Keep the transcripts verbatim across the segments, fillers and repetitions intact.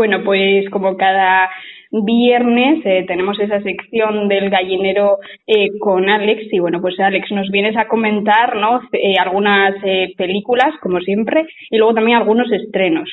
Bueno, pues como cada viernes eh, tenemos esa sección del gallinero eh, con Alex y bueno, pues Alex, nos vienes a comentar, ¿no? Eh, algunas eh, películas, como siempre, y luego también algunos estrenos.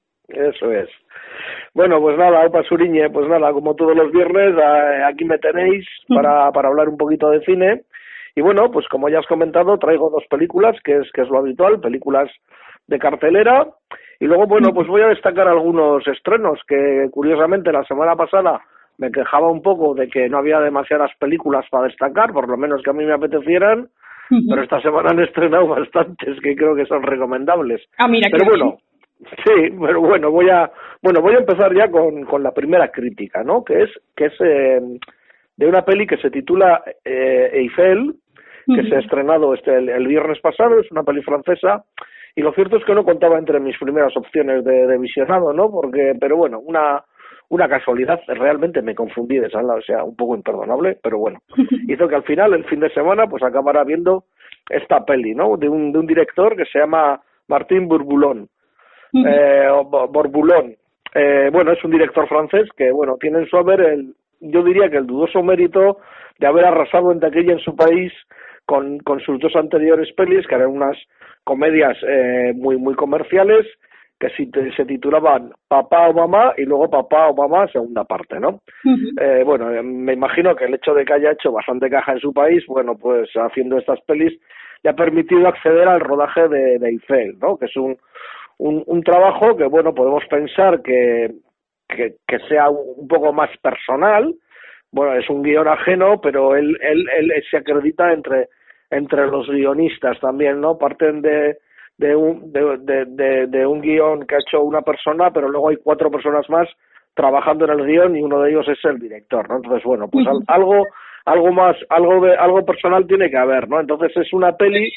Eso es. Bueno, pues nada, Opa Suriñe, pues nada, como todos los viernes, aquí me tenéis para, para hablar un poquito de cine. Y bueno, pues como ya has comentado, traigo dos películas, que es que es lo habitual, películas de cartelera. Y luego, bueno, pues voy a destacar algunos estrenos que, curiosamente, la semana pasada me quejaba un poco de que no había demasiadas películas para destacar, por lo menos que a mí me apetecieran, uh-huh. Pero esta semana han estrenado bastantes que creo que son recomendables. Ah, mira, pero que bueno, sí, pero bueno, voy a bueno voy a empezar ya con, con la primera crítica, ¿no? Que es que es eh, de una peli que se titula eh, Eiffel, que uh-huh. se ha estrenado este el, el viernes pasado, es una peli francesa. Y lo cierto es que no contaba entre mis primeras opciones de, de visionado, ¿no? Porque, pero bueno, una una casualidad, realmente me confundí de sala, o sea, un poco imperdonable, pero bueno, hizo que al final, el fin de semana, pues acabara viendo esta peli, ¿no? De un de un director que se llama Martin Bourboulon, uh-huh. eh, o Bourboulon. Eh, bueno, es un director francés que, bueno, tiene en su haber el, yo diría que el dudoso mérito de haber arrasado en taquilla en su país con, con sus dos anteriores pelis, que eran unas comedias eh, muy muy comerciales, que si te, se titulaban Papá o Mamá y luego Papá o Mamá segunda parte, ¿no? Uh-huh. Eh, bueno, me imagino que el hecho de que haya hecho bastante caja en su país, bueno, pues haciendo estas pelis le ha permitido acceder al rodaje de, de Eiffel, ¿no? Que es un, un un trabajo que, bueno, podemos pensar que que, que sea un poco más personal. Bueno, es un guión ajeno, pero él él él se acredita entre entre los guionistas también, ¿no? Parten de de un de, de, de, de un guión que ha hecho una persona, pero luego hay cuatro personas más trabajando en el guión y uno de ellos es el director, ¿no? Entonces, bueno, pues al, algo algo más algo de algo personal tiene que haber, ¿no? Entonces es una peli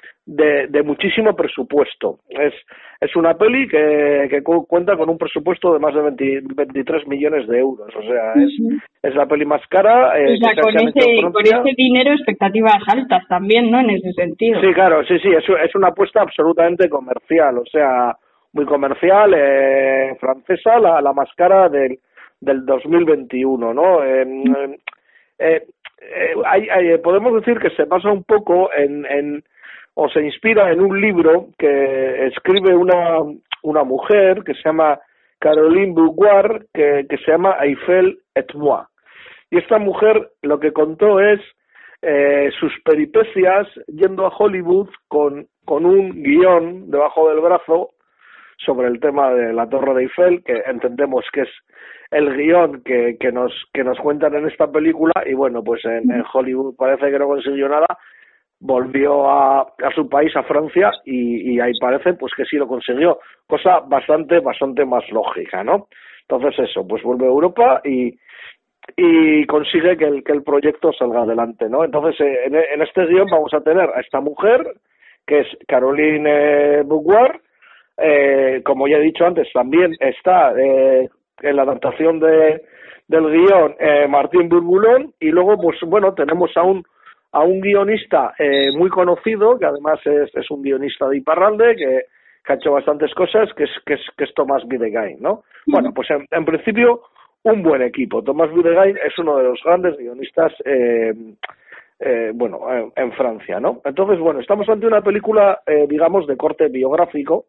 de, de muchísimo presupuesto. Es es una peli que, que cu- cuenta con un presupuesto de más de veinte, veintitrés millones de euros. O sea, es, uh-huh. es la peli más cara. Eh, o sea, que con, se han ese, hecho en con Francia. ese dinero, expectativas altas también, ¿no? En ese sentido. Sí, claro, sí, sí. Es, es una apuesta absolutamente comercial. O sea, muy comercial, eh, francesa, la, la más cara del, del dos mil veintiuno, ¿no? Eh, eh, eh, hay, hay, podemos decir que se basa un poco en... en o se inspira en un libro que escribe una una mujer que se llama Caroline Bourgois, que, que se llama Eiffel et moi. Y esta mujer lo que contó es eh, sus peripecias yendo a Hollywood con, con un guión debajo del brazo sobre el tema de la Torre de Eiffel, que entendemos que es el guión que, que nos que nos cuentan en esta película, y bueno, pues en, en Hollywood parece que no consiguió nada. Volvió a, a su país, a Francia, y, y ahí parece pues que sí lo consiguió, cosa bastante bastante más lógica, ¿no? Entonces eso, pues vuelve a Europa y y consigue que el que el proyecto salga adelante, ¿no? Entonces eh, en, en este guión vamos a tener a esta mujer, que es Caroline Bourgois, eh, como ya he dicho antes, también está eh, en la adaptación de del guión eh, Martin Bourboulon, y luego pues bueno, tenemos a un a un guionista eh, muy conocido, que además es, es un guionista de Iparralde, que, que ha hecho bastantes cosas, que es que es, que es Tomás Videgain, ¿no? Uh-huh. Bueno, pues en, en principio, un buen equipo. Tomás Videgain es uno de los grandes guionistas, eh, eh, bueno, en, en Francia, ¿no? Entonces, bueno, estamos ante una película, eh, digamos, de corte biográfico,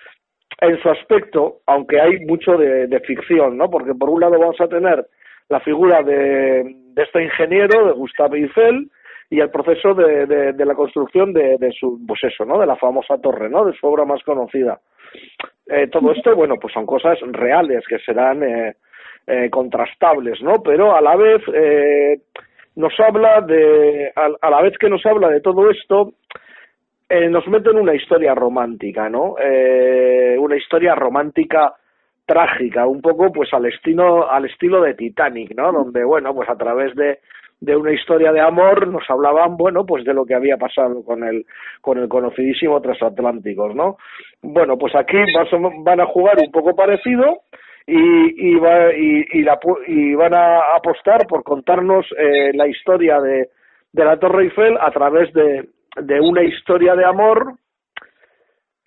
en su aspecto, aunque hay mucho de, de ficción, ¿no? Porque por un lado vamos a tener la figura de, de este ingeniero, de Gustave Eiffel, y el proceso de, de, de la construcción de, de su, pues eso, ¿no? De la famosa torre, ¿no? De su obra más conocida. Eh, todo esto, bueno, pues son cosas reales que serán eh, eh, contrastables, ¿no? Pero a la vez eh, nos habla de, a, a la vez que nos habla de todo esto, eh, nos mete en una historia romántica, ¿no? Eh, una historia romántica trágica, un poco pues al estilo, al estilo de Titanic, ¿no? Donde, bueno, pues a través de de una historia de amor nos hablaban, bueno, pues de lo que había pasado con el con el conocidísimo Transatlánticos, ¿no? Bueno, pues aquí van a jugar un poco parecido y y, va, y, y, la, y van a apostar por contarnos eh, la historia de, de la Torre Eiffel a través de, de una historia de amor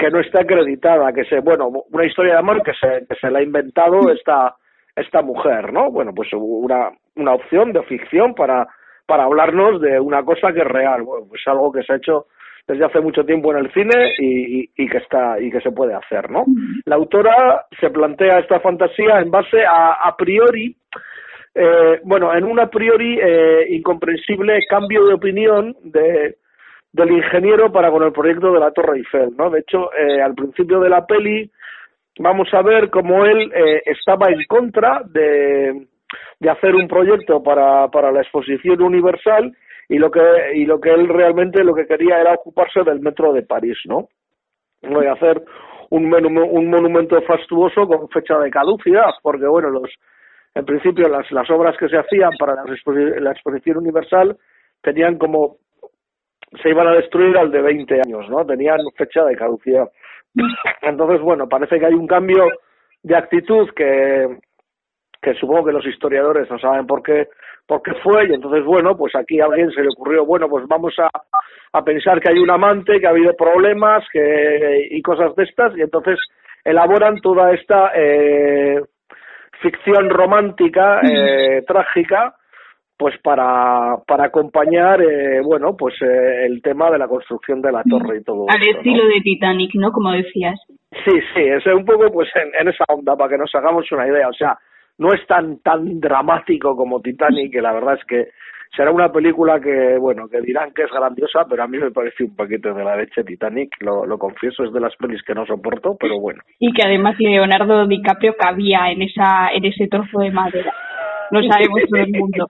que no está acreditada, que se, bueno, una historia de amor que se, que se la ha inventado esta, esta mujer, ¿no? Bueno, pues una, una opción de ficción para, para hablarnos de una cosa que es real, bueno, pues algo que se ha hecho desde hace mucho tiempo en el cine y, y, y que está y que se puede hacer, ¿no? La autora se plantea esta fantasía en base a a priori, eh, bueno, en un a priori eh, incomprensible cambio de opinión de del ingeniero para con el proyecto de la Torre Eiffel, ¿no? De hecho, eh, al principio de la peli vamos a ver cómo él eh, estaba en contra de de hacer un proyecto para para la Exposición Universal y lo que y lo que él realmente lo que quería era ocuparse del metro de París, ¿no? Voy a hacer un, menú, un monumento fastuoso con fecha de caducidad, porque bueno, los en principio las las obras que se hacían para la, exposi- la Exposición Universal tenían como se iban a destruir al de veinte años, ¿no? Tenían fecha de caducidad. Entonces, bueno, parece que hay un cambio de actitud que que supongo que los historiadores no saben por qué por qué fue, y entonces, bueno, pues aquí a alguien se le ocurrió, bueno, pues vamos a, a pensar que hay un amante, que ha habido problemas que y cosas de estas, y entonces elaboran toda esta eh, ficción romántica, eh, trágica, pues para para acompañar, eh, bueno, pues eh, el tema de la construcción de la torre y todo al esto, estilo ¿no? de Titanic, ¿no? Como decías. Sí, sí, es un poco pues en, en esa onda, para que nos hagamos una idea, o sea, no es tan tan dramático como Titanic, que la verdad es que será una película que, bueno, que dirán que es grandiosa, pero a mí me parece un paquete de la leche Titanic, lo, lo confieso, es de las pelis que no soporto, pero bueno. Y que además Leonardo DiCaprio cabía en esa en ese trozo de madera. Lo sabemos todo el mundo.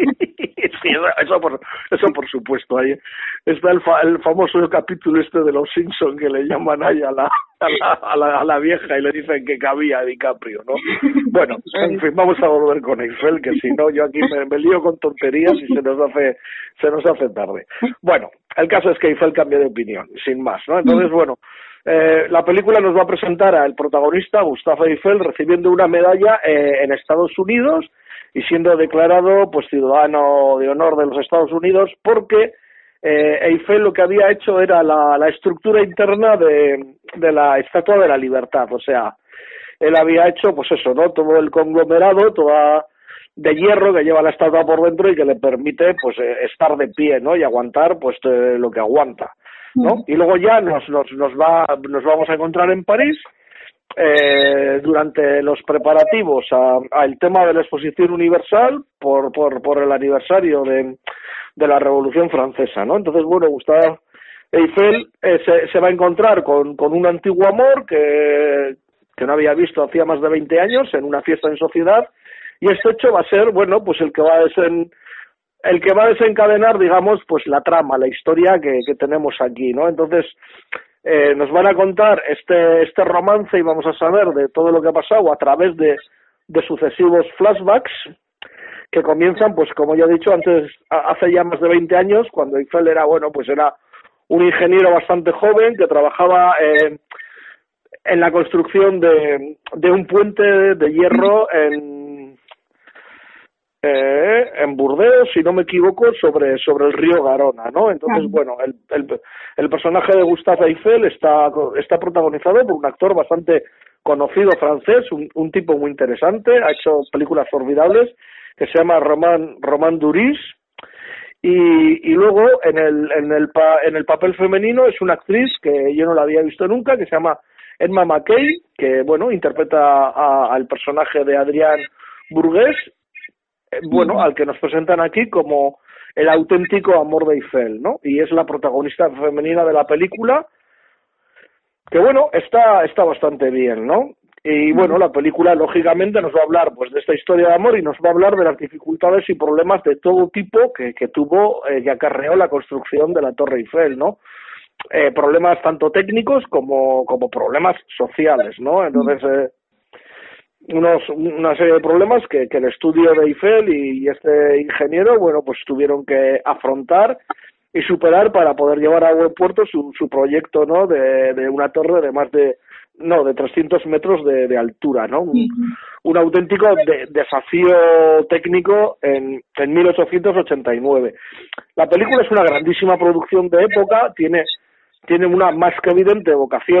Sí, eso por, eso por supuesto. Ahí está el, fa, el famoso capítulo este de los Simpson que le llaman ahí a la, a la, a la, a la vieja y le dicen que cabía a DiCaprio, ¿no? Bueno, en fin, vamos a volver con Eiffel, que si no yo aquí me, me lío con tonterías y se nos hace se nos hace tarde. Bueno, el caso es que Eiffel cambia de opinión, sin más, ¿no? Entonces, bueno, eh, la película nos va a presentar al protagonista, Gustave Eiffel, recibiendo una medalla eh, en Estados Unidos y siendo declarado pues ciudadano de honor de los Estados Unidos porque eh, Eiffel lo que había hecho era la, la estructura interna de, de la Estatua de la Libertad, o sea, él había hecho pues eso, ¿no? Todo el conglomerado, toda de hierro que lleva la estatua por dentro y que le permite pues eh, estar de pie, ¿no? Y aguantar pues eh, lo que aguanta, ¿no? Y luego ya nos nos nos va nos vamos a encontrar en París eh, durante los preparativos al tema de la Exposición Universal por por por el aniversario de de la Revolución Francesa, ¿no? Entonces, bueno, Gustave Eiffel eh, se, se va a encontrar con con un antiguo amor que que no había visto hacía más de veinte años en una fiesta en sociedad, y este hecho va a ser, bueno, pues el que va a desen, el que va a desencadenar, digamos, pues la trama, la historia que, que tenemos aquí, ¿no? Entonces, eh, nos van a contar este este romance y vamos a saber de todo lo que ha pasado a través de, de sucesivos flashbacks que comienzan, pues como ya he dicho antes, hace ya más de veinte años, cuando Eiffel era, bueno, pues era un ingeniero bastante joven que trabajaba eh, en la construcción de, de un puente de hierro en eh, en Burdeos, si no me equivoco, sobre sobre el río Garona, ¿no? Entonces, bueno, el, el, el personaje de Gustave Eiffel está está protagonizado por un actor bastante conocido francés, un, un tipo muy interesante, ha hecho películas formidables, que se llama Romain Romain Duris, y, y luego en el en el pa, en el papel femenino es una actriz que yo no la había visto nunca, que se llama Emma Mackey, que bueno, interpreta a, al personaje de Adrián Burgués, eh, bueno, al que nos presentan aquí como el auténtico amor de Eiffel, ¿no? Y es la protagonista femenina de la película, que bueno, está está bastante bien, ¿no? Y bueno, la película lógicamente nos va a hablar pues de esta historia de amor y nos va a hablar de las dificultades y problemas de todo tipo que, que tuvo eh, y acarreó la construcción de la Torre Eiffel, ¿no? Eh, problemas tanto técnicos como como problemas sociales, ¿no? Entonces, eh, unos una serie de problemas que, que el estudio de Eiffel y, y este ingeniero, bueno, pues tuvieron que afrontar y superar para poder llevar a buen puerto su, su proyecto, ¿no? De, de una torre de más de no de trescientos metros de, de altura, ¿no? Un, un auténtico de, desafío técnico en, en mil ochocientos ochenta y nueve. La película es una grandísima producción de época, tiene tiene una más que evidente vocación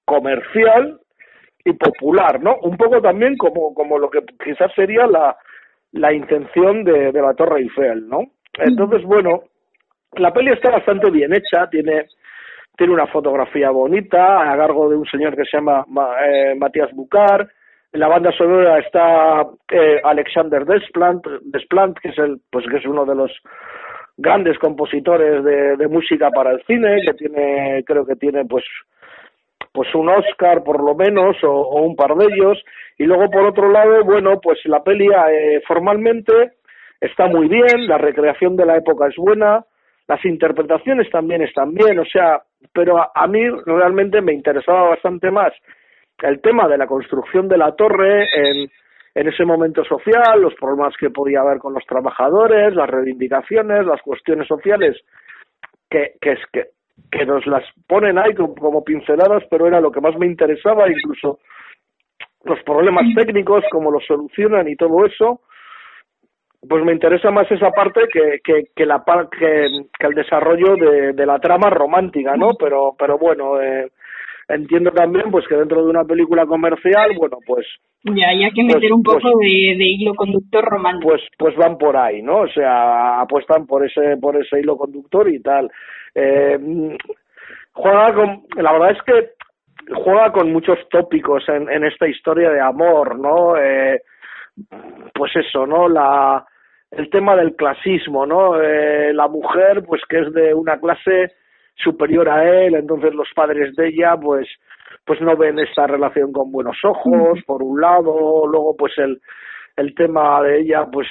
comercial y popular, ¿no? Un poco también como, como lo que quizás sería la, la intención de, de la Torre Eiffel, ¿no? Entonces, bueno, la peli está bastante bien hecha, tiene, tiene una fotografía bonita, a cargo de un señor que se llama eh, Matías Bucar. En la banda sonora está eh, Alexander Desplat, Desplat, que es el, pues que es uno de los grandes compositores de, de música para el cine, que tiene, creo que tiene pues pues un Oscar por lo menos, o, o un par de ellos. Y luego por otro lado, bueno, pues la peli eh, formalmente está muy bien, la recreación de la época es buena, las interpretaciones también están bien, o sea, pero a, a mí realmente me interesaba bastante más el tema de la construcción de la torre en, en ese momento social, los problemas que podía haber con los trabajadores, las reivindicaciones, las cuestiones sociales que, que, es que, que nos las ponen ahí como, como pinceladas, pero era lo que más me interesaba, incluso los problemas técnicos, cómo los solucionan y todo eso. Pues me interesa más esa parte que que que la que, que el desarrollo de, de la trama romántica, ¿no? Pero pero bueno, eh, entiendo también pues que dentro de una película comercial, bueno, pues ya hay que meter pues, un poco pues, de, de hilo conductor romántico. Pues pues van por ahí, ¿no? O sea, apuestan por ese por ese hilo conductor y tal. Eh, juega con, la verdad es que juega con muchos tópicos en en esta historia de amor, ¿no? Eh, pues eso, ¿no? La el tema del clasismo, ¿no? Eh, la mujer, pues que es de una clase superior a él, entonces los padres de ella, pues pues no ven esta relación con buenos ojos, por un lado, luego pues el el tema de ella, pues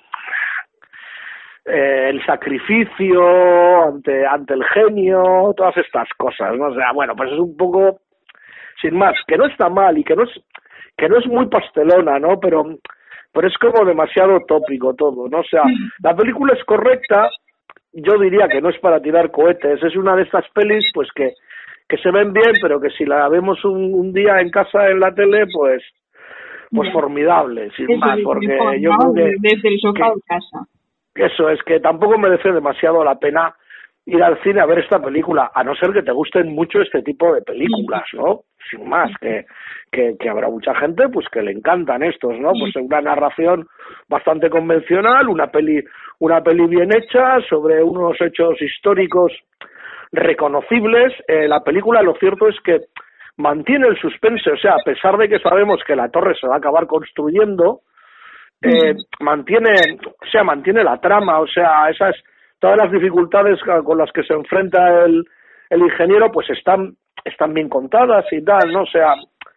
eh, el sacrificio ante ante el genio, todas estas cosas, ¿no? O sea, bueno, pues es un poco, sin más, que no está mal y que no es que no es muy pastelona, ¿no? Pero pero es como demasiado tópico todo, ¿no? O sea, la película es correcta, yo diría que no es para tirar cohetes, es una de estas pelis, pues que que se ven bien, pero que si la vemos un, un día en casa en la tele, pues pues formidable, sin eso más, es, porque mejor, yo ¿no? creo que... Desde el sofá que, de casa. Eso, es que tampoco merece demasiado la pena ir al cine a ver esta película, a no ser que te gusten mucho este tipo de películas, ¿no? Sin más, que, que, que habrá mucha gente pues que le encantan estos, ¿no? Pues una narración bastante convencional, una peli, una peli bien hecha sobre unos hechos históricos reconocibles. Eh, la película, lo cierto es que mantiene el suspense, o sea, a pesar de que sabemos que la torre se va a acabar construyendo, eh, mantiene, o sea, mantiene la trama, o sea, esas todas las dificultades con las que se enfrenta el, el ingeniero, pues están están bien contadas y tal, ¿no? O sea,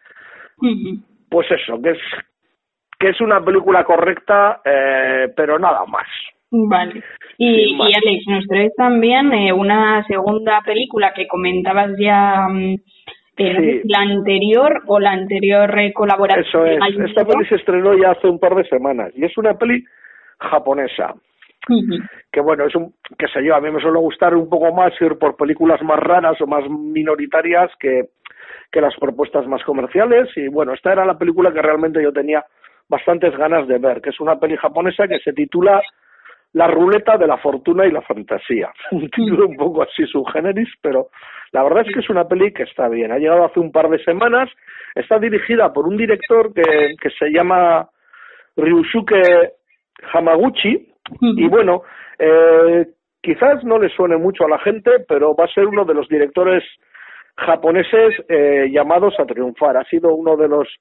pues eso, que es que es una película correcta, eh, pero nada más. Vale. Y, y Alex, nos traes también eh, una segunda película que comentabas ya, eh, sí. la anterior o la anterior eh, colaboración. Eso es, esta peli se estrenó ya hace un par de semanas y es una peli japonesa. Uh-huh. Que bueno, es un, qué sé yo, a mí me suele gustar un poco más ir por películas más raras o más minoritarias que, que las propuestas más comerciales, y bueno, esta era la película que realmente yo tenía bastantes ganas de ver, que es una peli japonesa que se titula La ruleta de la fortuna y la fantasía. Un título un poco así subgéneris, pero la verdad es que es una peli que está bien. Ha llegado hace un par de semanas, está dirigida por un director que, que se llama Ryusuke Hamaguchi. Y bueno, eh, quizás no le suene mucho a la gente, pero va a ser uno de los directores japoneses eh, llamados a triunfar. Ha sido uno de los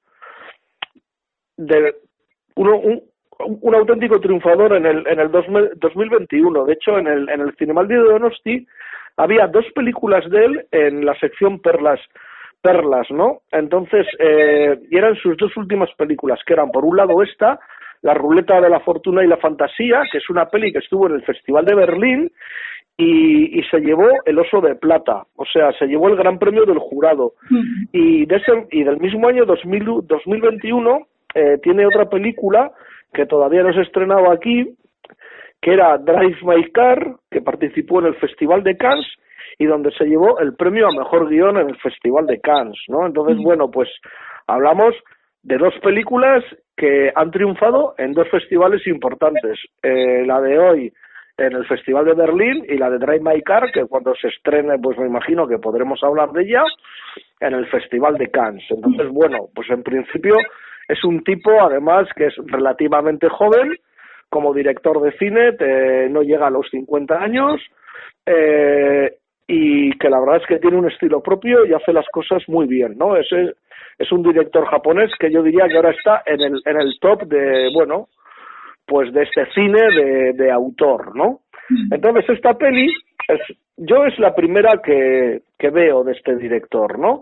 de uno un, un auténtico triunfador en el en el dos mil veintiuno. De hecho, en el en el Cinemaldi de Donosti había dos películas de él en la sección perlas perlas, ¿no? Entonces, eh, y eran sus dos últimas películas, que eran por un lado esta, La ruleta de la fortuna y la fantasía, que es una peli que estuvo en el Festival de Berlín y, y se llevó el Oso de Plata, o sea, se llevó el Gran Premio del Jurado. Mm. Y, de ese, y del mismo año dos mil veintiuno eh, tiene otra película que todavía no se ha estrenado aquí, que era Drive My Car, que participó en el Festival de Cannes y donde se llevó el premio a Mejor Guión en el Festival de Cannes, ¿no? Entonces, mm. bueno, pues hablamos de dos películas que han triunfado en dos festivales importantes, eh, la de hoy en el Festival de Berlín y la de Drive My Car, que cuando se estrene pues me imagino que podremos hablar de ella, en el Festival de Cannes. Entonces, bueno, pues en principio es un tipo, además, que es relativamente joven, como director de cine, te, no llega a los cincuenta años, eh, y que la verdad es que tiene un estilo propio y hace las cosas muy bien, ¿no? Es, es un director japonés que yo diría que ahora está en el, en el top de, bueno, pues de este cine de, de autor, ¿no? Entonces esta peli, es, yo es la primera que, que veo de este director, ¿no?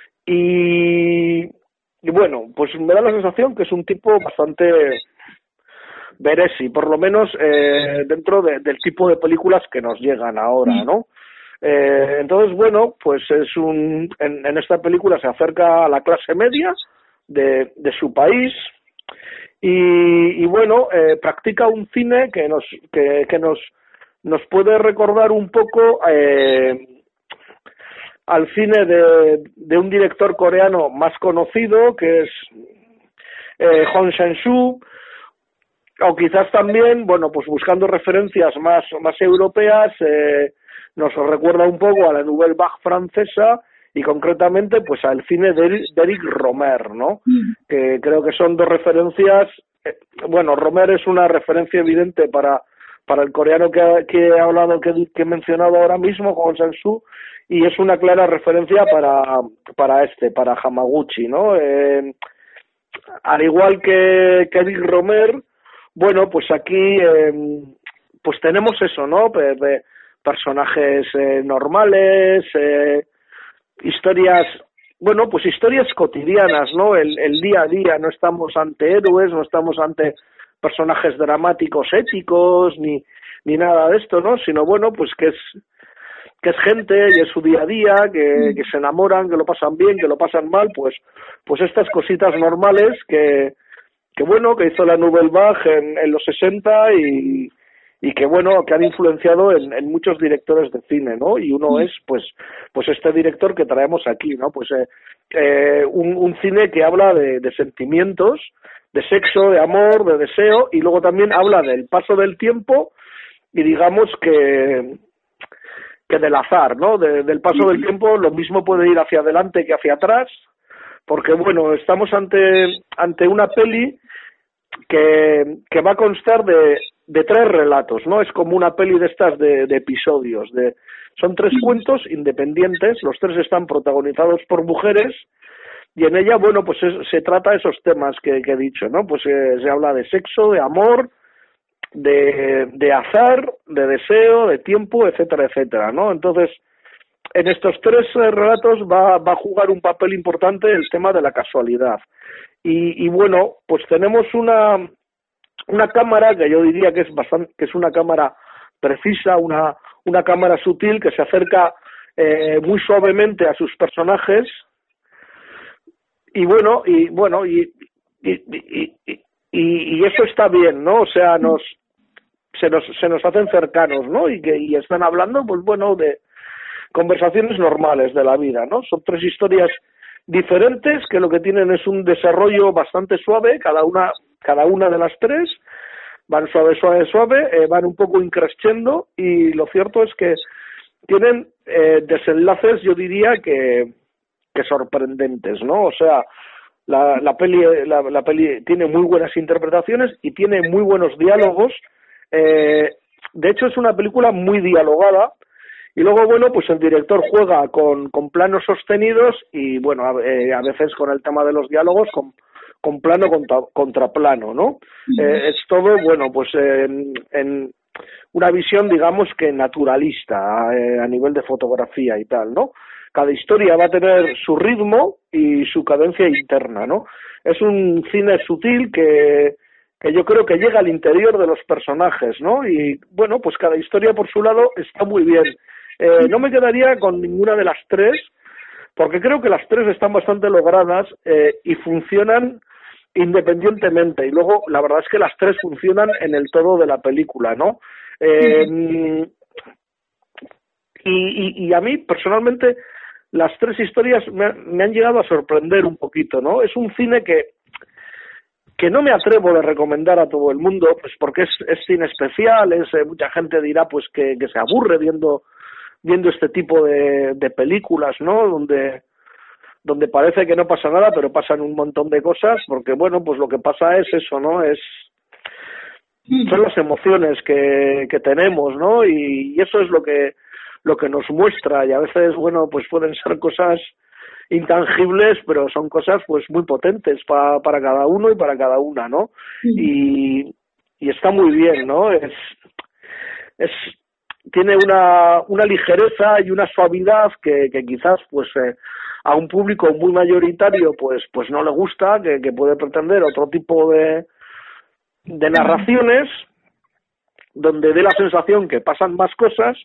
Y, y bueno, pues me da la sensación que es un tipo bastante veresi, por lo menos eh, dentro de, del tipo de películas que nos llegan ahora, ¿no? Eh, entonces, bueno, pues es un, en, en esta película se acerca a la clase media de, de su país y, y bueno, eh, practica un cine que nos, que, que nos, nos puede recordar un poco eh, al cine de, de un director coreano más conocido, que es eh, Hong Sang-soo, o quizás también, bueno, pues buscando referencias más, más europeas, eh, nos recuerda un poco a la Nouvelle Vague francesa y concretamente pues al cine de Eric Romer, ¿no? Mm. Que creo que son dos referencias, eh, bueno, Romer es una referencia evidente para para el coreano que, que he hablado, que, que he mencionado ahora mismo, Hong Sang-soo, y es una clara referencia para para este, para Hamaguchi, ¿no? Eh, al igual que, que Eric Romer, bueno, pues aquí eh, pues tenemos eso, ¿no? Pe, pe, personajes eh, normales, eh, historias, bueno, pues historias cotidianas, ¿no? El, el día a día, no estamos ante héroes, no estamos ante personajes dramáticos éticos, ni, ni nada de esto, ¿no? Sino, bueno, pues que es que es gente y es su día a día, que, que se enamoran, que lo pasan bien, que lo pasan mal, pues pues estas cositas normales que, que bueno, que hizo la Nouvelle Vague en, en los sesenta y y que bueno, que han influenciado en, en muchos directores de cine, ¿no? Y uno es, pues, pues este director que traemos aquí, ¿no? Pues eh, eh, un, un cine que habla de, de sentimientos, de sexo, de amor, de deseo, y luego también habla del paso del tiempo y digamos que que del azar, ¿no? De, del paso del tiempo, lo mismo puede ir hacia adelante que hacia atrás, porque bueno, estamos ante ante una peli que que va a constar de de tres relatos, ¿no? Es como una peli de estas de, de episodios, de son tres cuentos independientes, los tres están protagonizados por mujeres y en ella, bueno, pues es, se trata esos temas que, que he dicho, ¿no? Pues eh, se habla de sexo, de amor, de, de azar, de deseo, de tiempo, etcétera, etcétera, ¿no? Entonces, en estos tres eh, relatos va, va a jugar un papel importante el tema de la casualidad. Y, y bueno, pues tenemos una una cámara que yo diría que es bastante, que es una cámara precisa, una una cámara sutil que se acerca eh, muy suavemente a sus personajes y bueno y bueno y y, y, y, y eso está bien, ¿no? O sea, nos se nos se nos hacen cercanos, ¿no? Y que y están hablando, pues bueno, de conversaciones normales de la vida, ¿no? Son tres historias diferentes que lo que tienen es un desarrollo bastante suave, cada una cada una de las tres van suave, suave, suave, eh, van un poco increciendo y lo cierto es que tienen eh, desenlaces, yo diría que que sorprendentes, ¿no? O sea, la, la peli la, la peli tiene muy buenas interpretaciones y tiene muy buenos diálogos. Eh, de hecho, es una película muy dialogada. Y luego, bueno, pues el director juega con, con planos sostenidos y, bueno, a, eh, a veces con el tema de los diálogos, con, con plano contra, contra plano, ¿no? Uh-huh. Eh, es todo, bueno, pues en, en una visión, digamos que naturalista, eh, a nivel de fotografía y tal, ¿no? Cada historia va a tener su ritmo y su cadencia interna, ¿no? Es un cine sutil que... que yo creo que llega al interior de los personajes, ¿no? Y, bueno, pues cada historia por su lado está muy bien. Eh, no me quedaría con ninguna de las tres, porque creo que las tres están bastante logradas eh, y funcionan independientemente. Y luego, la verdad es que las tres funcionan en el todo de la película, ¿no? Eh, y, y, y a mí, personalmente, las tres historias me, me han llegado a sorprender un poquito, ¿no? Es un cine que que no me atrevo a recomendar a todo el mundo, pues porque es, es cine especial, es, eh, mucha gente dirá pues que, que se aburre viendo viendo este tipo de, de películas, ¿no? Donde donde parece que no pasa nada, pero pasan un montón de cosas, porque bueno, pues lo que pasa es eso, ¿no? Es son las emociones que, que tenemos, ¿no? Y, y eso es lo que lo que nos muestra, y a veces, bueno, pues pueden ser cosas intangibles, pero son cosas pues muy potentes pa, para cada uno y para cada una, ¿no? Y, y está muy bien, ¿no? Es es tiene una una ligereza y una suavidad que, que quizás pues eh, a un público muy mayoritario pues pues no le gusta, que, que puede pretender otro tipo de de narraciones donde dé la sensación que pasan más cosas,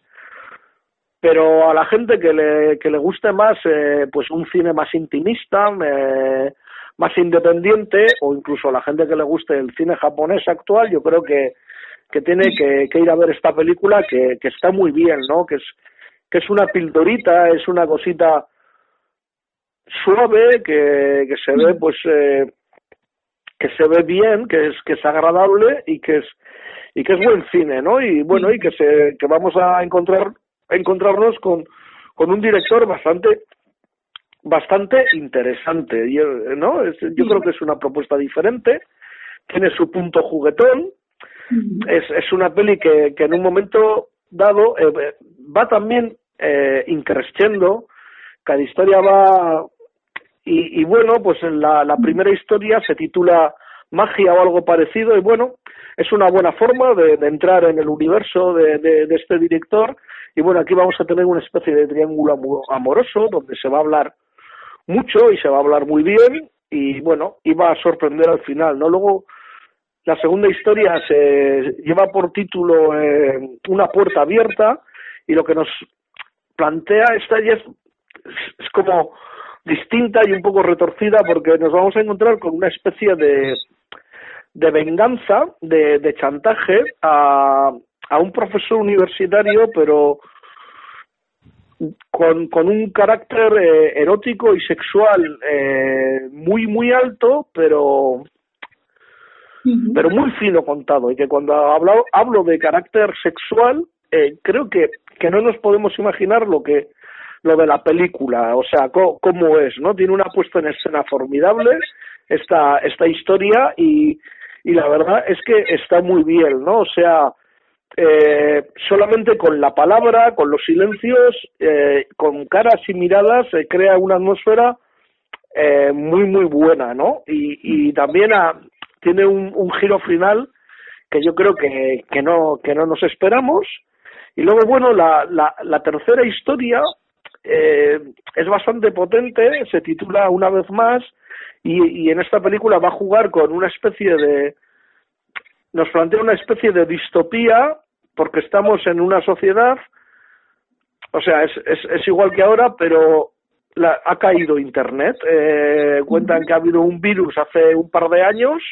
pero a la gente que le que le guste más eh, pues un cine más intimista, eh, más independiente, o incluso a la gente que le guste el cine japonés actual, yo creo que que tiene que, que ir a ver esta película, que, que está muy bien, ¿no? Que es que es una pildorita, es una cosita suave, que, que se ve pues eh, que se ve bien, que es que es agradable y que es y que es buen cine, ¿no? Y bueno, y que se que vamos a encontrar a encontrarnos con con un director bastante bastante interesante, ¿no? Es, yo creo que es una propuesta diferente, tiene su punto juguetón. Es, es una peli que, que en un momento dado eh, va también eh, increciendo, cada historia va y, y bueno, pues la, la primera historia se titula Magia o algo parecido, y bueno, es una buena forma de, de entrar en el universo de, de, de este director. Y bueno, aquí vamos a tener una especie de triángulo amoroso donde se va a hablar mucho y se va a hablar muy bien, y bueno, iba a sorprender al final, ¿no? Luego la segunda historia se lleva por título eh, Una puerta abierta, y lo que nos plantea esta ya es, es como distinta y un poco retorcida, porque nos vamos a encontrar con una especie de de venganza, de, de chantaje a, a un profesor universitario, pero con, con un carácter eh, erótico y sexual eh, muy muy alto, pero pero muy fino contado, y que cuando hablo, hablo de carácter sexual, eh, creo que, que no nos podemos imaginar lo que lo de la película, o sea, co, cómo es, ¿no? Tiene una puesta en escena formidable esta esta historia, y, y la verdad es que está muy bien, ¿no? O sea, eh, solamente con la palabra, con los silencios, eh, con caras y miradas, se crea una atmósfera eh, muy, muy buena, ¿no? Y, y también a tiene un, un giro final que yo creo que, que no que no nos esperamos. Y luego, bueno, la, la, la tercera historia eh, es bastante potente, se titula Una vez más, y, y en esta película va a jugar con una especie de nos plantea una especie de distopía, porque estamos en una sociedad, o sea, es, es, es igual que ahora, pero la, ha caído Internet. Eh, cuentan que ha habido un virus hace un par de años,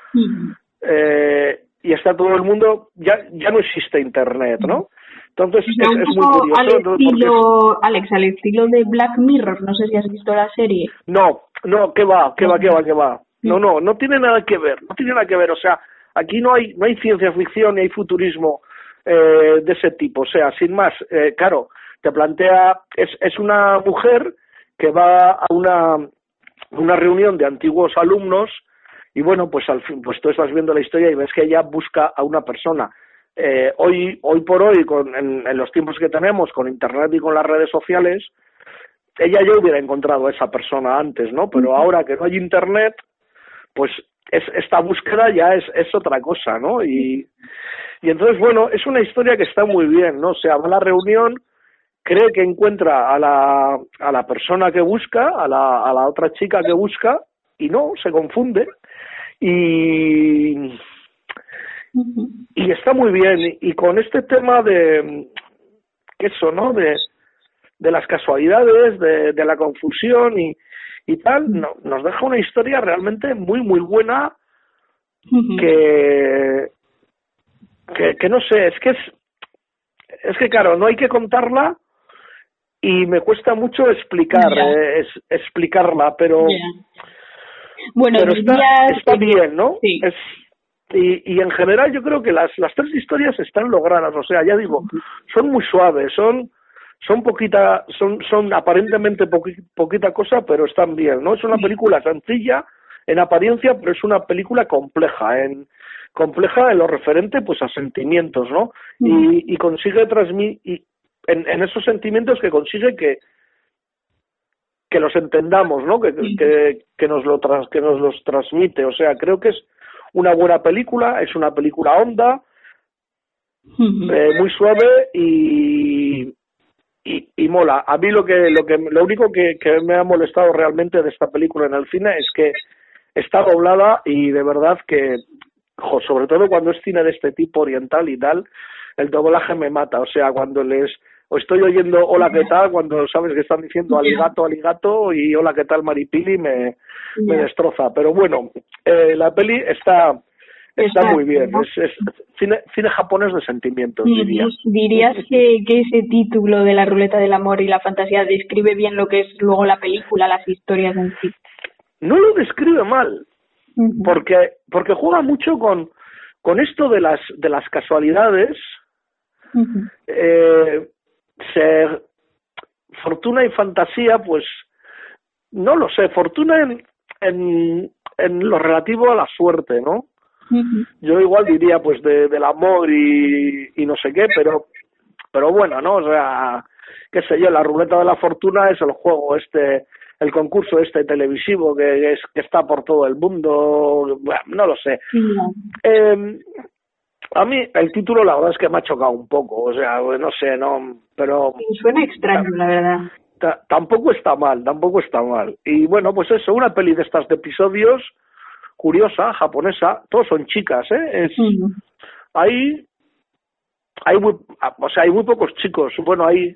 eh, y está todo el mundo, ya ya no existe Internet, ¿no? Entonces es, es muy curioso. Al estilo, es... Alex, al estilo de Black Mirror, no sé si has visto la serie. No, no, ¿qué va? ¿Qué va? ¿Qué va? ¿Qué va? No, no, no tiene nada que ver, no tiene nada que ver, o sea, aquí no hay no hay ciencia ficción ni hay futurismo eh, de ese tipo, o sea, sin más, eh, claro, te plantea, es, es una mujer que va a una, una reunión de antiguos alumnos, y bueno, pues al fin, pues tú estás viendo la historia y ves que ella busca a una persona. Eh, hoy hoy por hoy, con, en, en los tiempos que tenemos, con Internet y con las redes sociales, ella ya hubiera encontrado a esa persona antes, ¿no? Pero ahora que no hay Internet, pues es, esta búsqueda ya es, es otra cosa, ¿no? Y, y entonces, bueno, es una historia que está muy bien, ¿no? O sea, va a la reunión, cree que encuentra a la, a la persona que busca, a la, a la otra chica que busca, y no, se confunde. Y, y está muy bien. Y con este tema de eso, ¿no? De, de las casualidades, de, de la confusión y, y tal, no, nos deja una historia realmente muy, muy buena, que, que, que no sé, es que es, es que claro, no hay que contarla, y me cuesta mucho explicar, yeah. eh, es, explicarla, pero... Yeah. Bueno, pero está, días... está bien, ¿no? Sí. Es, y, y en general yo creo que las, las tres historias están logradas, o sea, ya digo, son muy suaves, son son poquita, son, son aparentemente poqui, poquita cosa, pero están bien, ¿no? Es una película sencilla en apariencia, pero es una película compleja, en compleja en lo referente pues a sentimientos, ¿no? Y, y consigue transmitir, en, en esos sentimientos que consigue que que los entendamos, ¿no? Que, que, que nos lo trans, que nos los transmite. O sea, creo que es una buena película, es una película honda, eh, muy suave y, y y mola. A mí lo que lo que lo único que, que me ha molestado realmente de esta película en el cine es que está doblada y de verdad que, jo, sobre todo cuando es cine de este tipo oriental y tal, el doblaje me mata. O sea, cuando les o estoy oyendo hola qué tal, cuando sabes que están diciendo aligato, aligato y hola qué tal maripili, me, me destroza. Pero bueno, eh, la peli está está muy bien, es, es cine, cine japonés de sentimientos, diría. ¿Dirías que, que ese título de La ruleta del amor y la fantasía describe bien lo que es luego la película, las historias en sí? No lo describe mal, uh-huh. porque porque juega mucho con con esto de las de las casualidades. Uh-huh. eh, ser fortuna y fantasía, pues no lo sé, fortuna en, en, en lo relativo a la suerte, ¿no? Uh-huh. Yo igual diría pues de, del amor y, y no sé qué, pero pero bueno, ¿no? O sea, qué sé yo, la ruleta de la fortuna es el juego este, el concurso este televisivo que, es, que está por todo el mundo, bueno, no lo sé. Uh-huh. Eh, A mí el título la verdad es que me ha chocado un poco, o sea, no sé, no, pero... Suena extraño, la verdad. T- tampoco está mal, tampoco está mal. Y bueno, pues eso, una peli de estas de episodios, curiosa, japonesa, todos son chicas, ¿eh? Es, uh-huh. Hay, hay muy, o sea, hay muy pocos chicos, bueno, hay...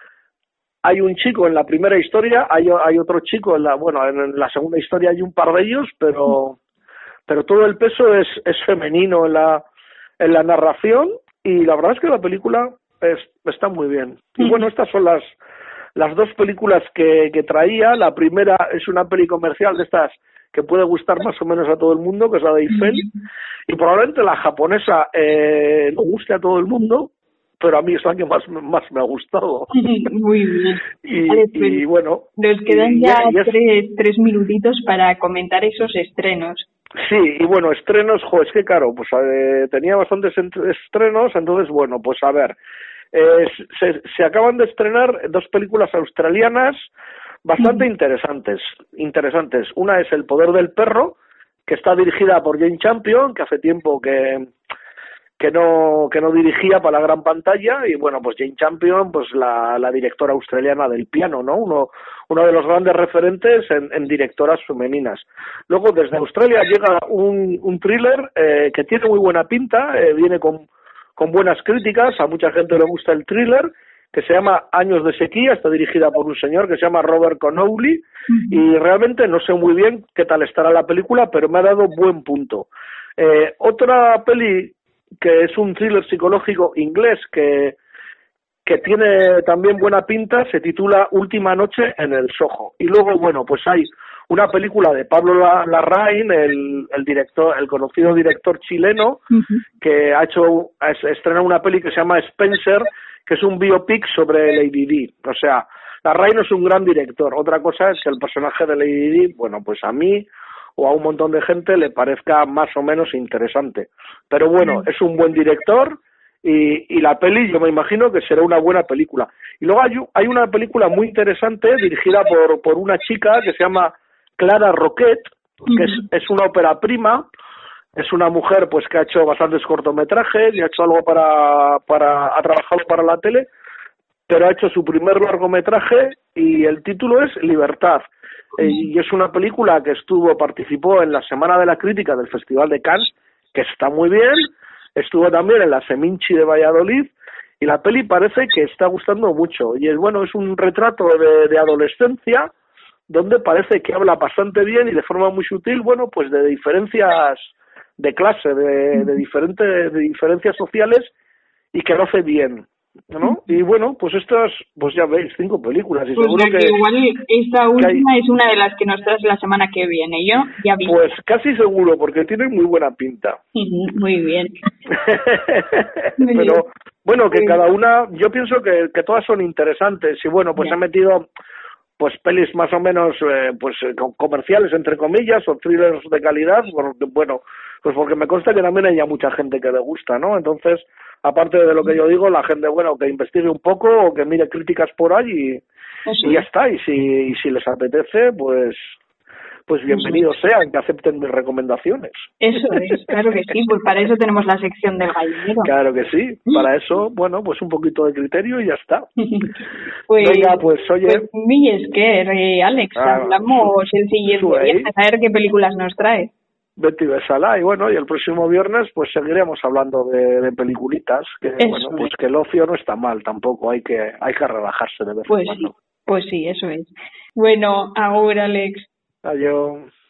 Hay un chico en la primera historia, hay, hay otro chico en la, bueno, en la segunda historia hay un par de ellos, pero, pero todo el peso es, es femenino en la... en la narración, y la verdad es que la película es, está muy bien. Y bueno, estas son las las dos películas que, que traía. La primera es una peli comercial de estas que puede gustar más o menos a todo el mundo, que es la de Eiffel, y probablemente la japonesa eh, no guste a todo el mundo, pero a mí es la que más, más me ha gustado. Muy bien. Y, vale, pues, y bueno... Nos quedan y, ya y es, tres, tres minutitos para comentar esos estrenos. Sí, y bueno, estrenos, jo, es que claro, pues eh, tenía bastantes estrenos, entonces bueno, pues a ver, eh, se, se acaban de estrenar dos películas australianas bastante mm. interesantes, interesantes. Una es El poder del perro, que está dirigida por Jane Campion, que hace tiempo que que no que no dirigía para la gran pantalla, y bueno, pues Jane Campion, pues la, la directora australiana del piano, ¿no? Uno uno de los grandes referentes en, en directoras femeninas. Luego, desde Australia llega un, un thriller eh, que tiene muy buena pinta, eh, viene con, con buenas críticas, a mucha gente le gusta el thriller, que se llama Años de sequía, está dirigida por un señor que se llama Robert Connolly, uh-huh. y realmente no sé muy bien qué tal estará la película, pero me ha dado buen punto. Eh, otra peli que es un thriller psicológico inglés que que tiene también buena pinta, se titula Última noche en el Soho. Y luego, bueno, pues hay una película de Pablo Larraín, el, el director, el conocido director chileno, uh-huh. que ha hecho, estrena una peli que se llama Spencer, que es un biopic sobre Lady Di. O sea, Larraín es un gran director. Otra cosa es que el personaje de Lady Di, bueno, pues a mí o a un montón de gente le parezca más o menos interesante. Pero bueno, uh-huh. es un buen director. Y, y la peli yo me imagino que será una buena película. Y luego hay, hay una película muy interesante dirigida por, por una chica que se llama Clara Roquet, que es, es una ópera prima, es una mujer pues que ha hecho bastantes cortometrajes y ha hecho algo para, para ha trabajado para la tele, pero ha hecho su primer largometraje y el título es Libertad. Eh, y es una película que estuvo, participó en la Semana de la Crítica del Festival de Cannes, que está muy bien. Estuvo también en la Seminci de Valladolid y la peli parece que está gustando mucho. Y es bueno, es un retrato de, de adolescencia donde parece que habla bastante bien y de forma muy sutil, bueno, pues de diferencias de clase, de, de diferentes de diferencias sociales y que lo hace bien. ¿no? Y bueno, pues estas, pues ya veis, cinco películas. Y pues seguro que, que igual esta última hay, es una de las que nos traes la semana que viene. Yo ya vi. Pues casi seguro, porque tienen muy buena pinta. Muy bien. Pero bueno, que cada una, yo pienso que, que todas son interesantes. Y bueno, pues he metido pues pelis más o menos eh, pues comerciales, entre comillas, o thrillers de calidad. Bueno, pues porque me consta que también hay ya mucha gente que le gusta, ¿no? Entonces, aparte de lo que yo digo, la gente, bueno, que investigue un poco o que mire críticas por ahí y, y ya está. Y si, y si les apetece, pues pues bienvenidos sean, que acepten mis recomendaciones. Eso es, claro que sí, pues para eso tenemos la sección del gallinero. Claro que sí, para eso, bueno, pues un poquito de criterio y ya está. Pues, venga, pues oye... Pues Millesker, eh, Alex, ah, hablamos el siguiente viernes, a ver qué películas nos trae. Betty Besala, y bueno, y el próximo viernes pues seguiremos hablando de, de peliculitas, que eso bueno, pues es. Que el ocio no está mal tampoco, hay que hay que relajarse de vez pues en cuando. Sí, pues sí, eso es. Bueno, ahora Alex. Adiós.